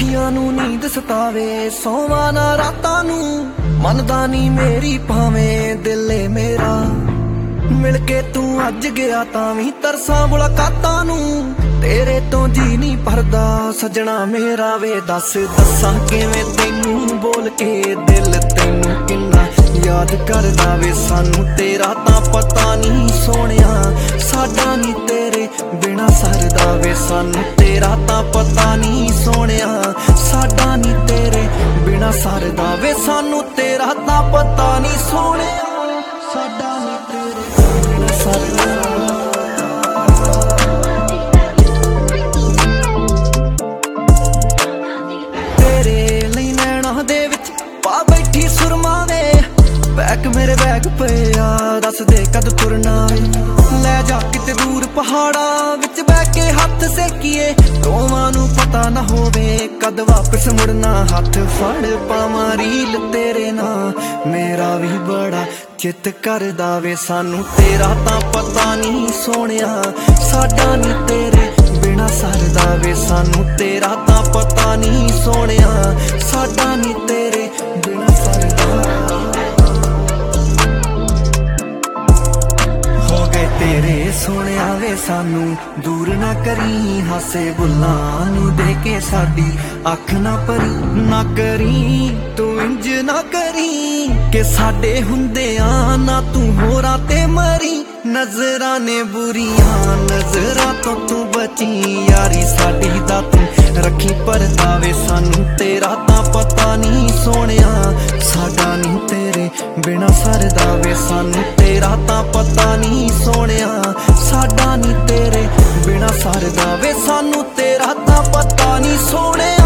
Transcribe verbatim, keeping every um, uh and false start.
ਅੱਖੀਆਂ ਨੂੰ ਨੀਂਦ ਸਤਾਵੇ, ਸੌਵਾਂ ਨਾ ਰਾਤਾਂ ਨੂੰ, ਮੰਨਦਾ ਨੀ ਮੇਰੀ ਭਾਵੇਂ ਦਿਲ ਏ ਮੇਰਾ। ਮਿਲ ਕੇ ਤੂੰ ਅੱਜ ਗਿਆ ਤਾਂ ਵੀ ਤਰਸਾਂ ਮੁਲਾਕਾਤਾਂ ਨੂੰ, ਤੇਰੇ ਤੋਂ ਜੀ ਨਹੀਂ ਭਰਦਾ ਸਜਣਾ ਮੇਰਾ ਵੇ। ਦੱਸ ਦੱਸਾਂ ਕਿਵੇਂ ਤੈਨੂੰ ਬੋਲ ਕੇ ਦਿਲ ਤੈਨੂੰ ਕਿੰਨਾ ਯਾਦ ਕਰਦਾ ਵੇ। ਸਾਨੂੰ ਤੇਰਾ ਤਾਂ ਪਤਾ ਨਹੀਂ ਸੋਹਣਿਆ, ਸਾਡਾ ਨੀ ਤੇਰੇ ਬਿਨਾ ਸਰਦਾ ਵੇ। ਸਾਨੂੰ ਤੇਰਾ ਤਾਂ ਪਤਾ ਨਹੀਂ ਸੋਹਣਿਆ, ਸਾਡਾ ਨੀ ਤੇਰੇ ਬਿਨਾ ਸਰਦਾ ਵੇ। ਸਾਨੂੰ ਤੇਰਾ ਤਾਂ ਪਤਾ ਨਹੀਂ ਸੋਹਣਿਆ, ਸਾਡਾ ਨੀ ਤੇਰੇ ਬਿਨਾ ਸਰਦਾ। ਸੁਰਮਾ ਵੇ ਬੈਗ ਮੇਰੇ ਬੈਗ ਪਿਆ, ਦੱਸ ਦੇ ਕਦ ਤੁਰਨਾ ਵੇ। ਲੈ ਜਾ ਕਿਤੇ ਦੂਰ ਪਹਾੜਾਂ ਵਿੱਚ ਬਹਿ ਕੇ ਹੱਥ ਸੇਕੀਏ, ਦੋਵਾਂ ਨੂੰ ਪਤਾ ਨਾ ਹੋਵੇ ਕਦ ਵਾਪਸ ਮੁੜਨਾ। ਹੱਥ ਫੜ ਪਾਵਾਂ ਰੀਲ ਤੇਰੇ ਨਾਲ, ਮੇਰਾ ਵੀ ਬੜਾ ਚਿੱਤ ਕਰਦਾ ਵੇ। ਸਾਨੂੰ ਤੇਰਾ ਤਾਂ ਪਤਾ ਨਹੀਂ ਸੋਹਣਿਆ, ਸਾਡਾ ਨੀ ਤੇਰੇ ਬਿਨਾ ਸਰਦਾ ਵੇ। ਸਾਨੂੰ ਤੇਰਾ ਤਾਂ ਪਤਾ ਨਹੀਂ ਸੋਹਣਿਆ, ਸਾਡਾ ਨੀ ਤੇਰੇ ਬਿਨਾ ਹੋ ਗਏ ਤੇਰੇ ਸੋਹਣਿਆ ਵੇ। ਸਾਨੂੰ ਦੂਰ ਨਾ ਕਰੀ, ਹਾਸੇ ਬੁੱਲਾਂ ਨੂੰ ਦੇ ਕੇ ਸਾਡੀ ਅੱਖ ਨਾ ਭਰੀ। ਨਾ ਕਰੀ ਤੂੰ ਇੰਜ ਨਾ ਕਰੀ ਕਿ ਸਾਡੇ ਹੁੰਦਿਆਂ ਨਾ ਤੂੰ ਹੋਰਾਂ ਤੇ ਮਰੀ। ਨਜ਼ਰਾਂ ਨੇ ਬੁਰੀਆਂ ਨਜ਼ਰਾਂ ਤੋਂ ਤੂੰ ਬਚੀ, ਯਾਰੀ ਸਾਡੀ ਦਾ ਤੂੰ ਰੱਖੀ ਪਰਦਾ ਵੇ। ਸਾਨੂੰ ਤੇਰਾ ਤਾਂ ਪਤਾ ਨਹੀਂ ਸੋਹਣਿਆ, ਸਾਡਾ ਨੀ ਤੇਰੇ ਬਿਨਾ ਸਰਦਾ ਵੇ। ਸਾਨੂੰ ਤੇਰਾ ਤਾਂ ਪਤਾ ਨਹੀਂ ਸੋਹਣਿਆ, ਸਾਡਾ ਨੀ ਤੇਰੇ ਬਿਨਾ ਸਰਦਾ ਵੇ। ਸਾਨੂੰ ਤੇਰਾ ਤਾਂ ਪਤਾ ਨਹੀਂ ਸੋਹਣਿਆ।